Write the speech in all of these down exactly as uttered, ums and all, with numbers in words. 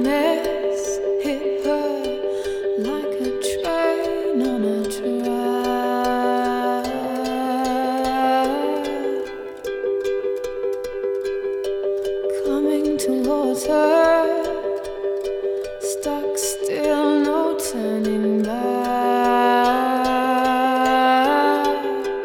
Happiness hit her like a train on a track, coming towards her, stuck still, no turning back.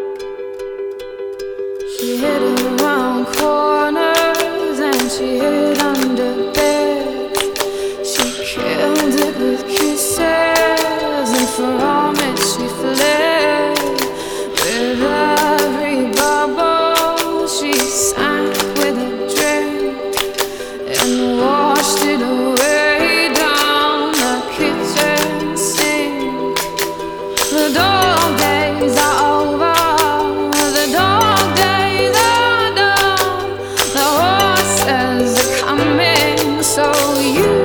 She hid around corners and she hid under beds. She killed it with kisses, and from it she fled. With every bubble she sank with a drink and washed it away down the kitchen sink. The dog days are over. The dog days are done. The horses are coming, so you